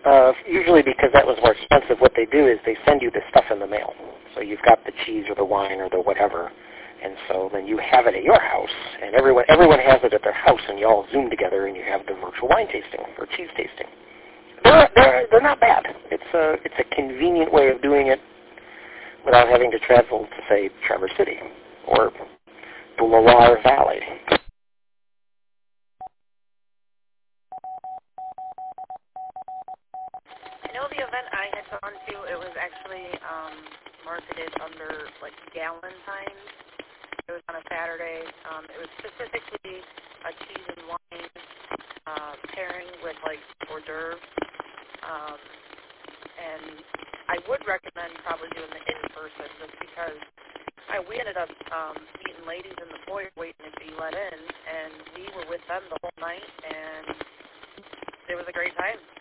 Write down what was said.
Usually because that was more expensive, what they do is they send you the stuff in the mail. So you've got the cheese or the wine or the whatever, and so then you have it at your house, and everyone has it at their house, and you all Zoom together, and you have the virtual wine tasting or cheese tasting. They're not bad. It's a convenient way of doing it without having to travel to, say, Traverse City or the Loire Valley. I know the event I had gone to, it was actually marketed under, like, Galentine's. It was on a Saturday. It was specifically a cheese and wine pairing with, like, hors d'oeuvres. And I would recommend probably doing the in-person just because we ended up meeting ladies in the foyer waiting to be let in, and we were with them the whole night, and it was a great time.